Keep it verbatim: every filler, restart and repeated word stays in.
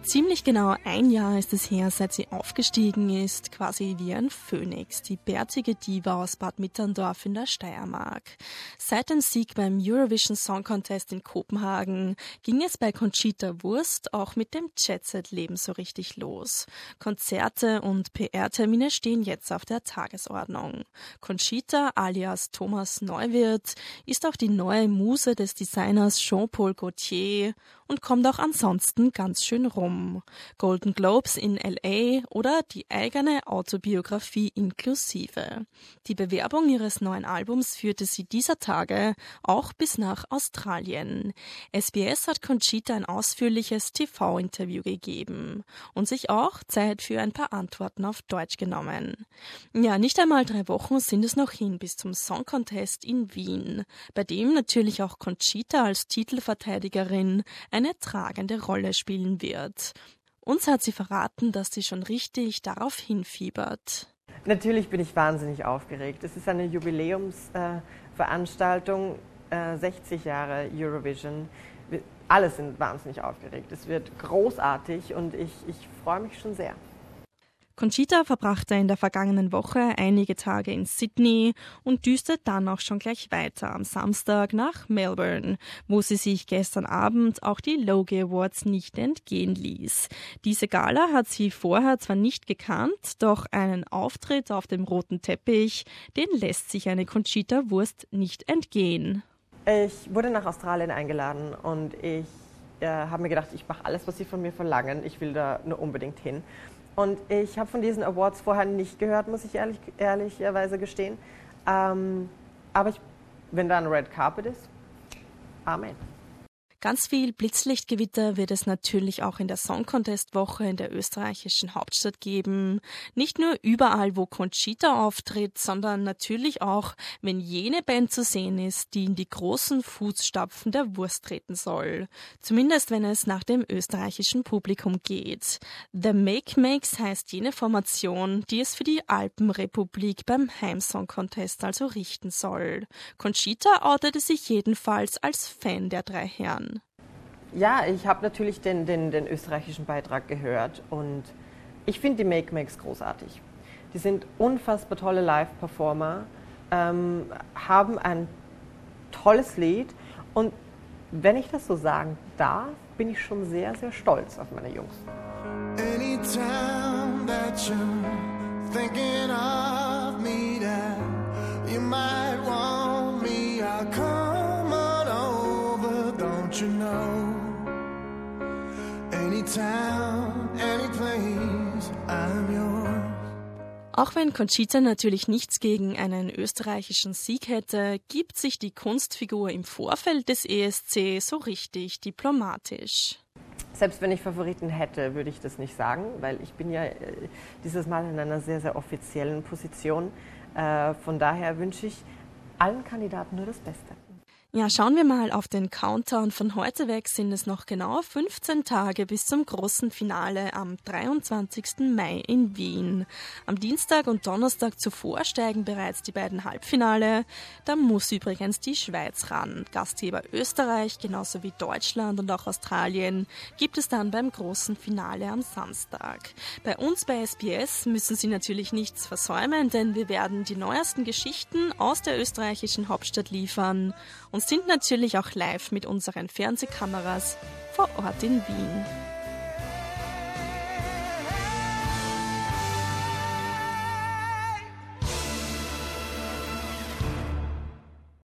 Ziemlich genau ein Jahr ist es her, seit sie aufgestiegen ist, quasi wie ein Phönix, die bärtige Diva aus Bad Mitterndorf in der Steiermark. Seit dem Sieg beim Eurovision Song Contest in Kopenhagen ging es bei Conchita Wurst auch mit dem Jet-Set-Leben so richtig los. Konzerte und P R-Termine stehen jetzt auf der Tagesordnung. Conchita alias Thomas Neuwirth ist auch die neue Muse des Designers Jean-Paul Gaultier und kommt auch ansonsten ganz schön rum. Golden Globes in L A oder die eigene Autobiografie inklusive. Die Bewerbung ihres neuen Albums führte sie dieser Tage auch bis nach Australien. S B S hat Conchita ein ausführliches T V-Interview gegeben und sich auch Zeit für ein paar Antworten auf Deutsch genommen. Ja, nicht einmal drei Wochen sind es noch hin bis zum Song Contest in Wien, bei dem natürlich auch Conchita als Titelverteidigerin eine tragende Rolle spielen wird. Uns hat sie verraten, dass sie schon richtig darauf hinfiebert. Natürlich bin ich wahnsinnig aufgeregt. Es ist eine Jubiläumsveranstaltung, äh, äh, sechzig Jahre Eurovision. Wir alle sind wahnsinnig aufgeregt. Es wird großartig und ich, ich freue mich schon sehr. Conchita verbrachte in der vergangenen Woche einige Tage in Sydney und düste dann auch schon gleich weiter am Samstag nach Melbourne, wo sie sich gestern Abend auch die Logie Awards nicht entgehen ließ. Diese Gala hat sie vorher zwar nicht gekannt, doch einen Auftritt auf dem roten Teppich, den lässt sich eine Conchita Wurst nicht entgehen. Ich wurde nach Australien eingeladen und ich äh, habe mir gedacht, ich mache alles, was sie von mir verlangen. Ich will da nur unbedingt hin. Und ich habe von diesen Awards vorher nicht gehört, muss ich ehrlich, ehrlicherweise gestehen. Ähm, aber ich, wenn da ein Red Carpet ist, Amen. Ganz viel Blitzlichtgewitter wird es natürlich auch in der Song Contest Woche in der österreichischen Hauptstadt geben. Nicht nur überall, wo Conchita auftritt, sondern natürlich auch, wenn jene Band zu sehen ist, die in die großen Fußstapfen der Wurst treten soll. Zumindest wenn es nach dem österreichischen Publikum geht. The Make Makes heißt jene Formation, die es für die Alpenrepublik beim Heimsong Contest also richten soll. Conchita outete sich jedenfalls als Fan der drei Herren. Ja, ich habe natürlich den, den, den österreichischen Beitrag gehört und ich finde die Make Makes großartig. Die sind unfassbar tolle Live-Performer, ähm, haben ein tolles Lied und wenn ich das so sagen darf, bin ich schon sehr, sehr stolz auf meine Jungs. Anytime that you're thinking of me, that you might want me, I'll come on over, don't you know? Anytime, any place, I'm yours. Auch wenn Conchita natürlich nichts gegen einen österreichischen Sieg hätte, gibt sich die Kunstfigur im Vorfeld des E S C so richtig diplomatisch. Selbst wenn ich Favoriten hätte, würde ich das nicht sagen, weil ich bin ja äh, dieses Mal in einer sehr, sehr offiziellen Position. Äh, von daher wünsche ich allen Kandidaten nur das Beste. Ja, schauen wir mal auf den Countdown. Von heute weg sind es noch genau fünfzehn Tage bis zum großen Finale am dreiundzwanzigsten Mai in Wien. Am Dienstag und Donnerstag zuvor steigen bereits die beiden Halbfinale. Da muss übrigens die Schweiz ran. Gastgeber Österreich, genauso wie Deutschland und auch Australien, gibt es dann beim großen Finale am Samstag. Bei uns bei S B S müssen Sie natürlich nichts versäumen, denn wir werden die neuesten Geschichten aus der österreichischen Hauptstadt liefern und sind natürlich auch live mit unseren Fernsehkameras vor Ort in Wien.